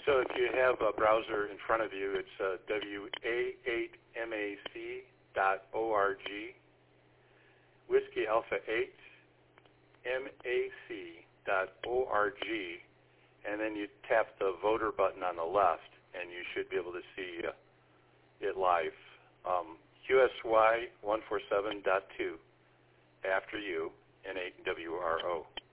So if you have a browser in front of you, it's wa8mac.org, Whiskey Alpha 8 mac.org, and then you tap the voter button on the left, and you should be able to see it live. QSY 147.2 after you, N8WRO.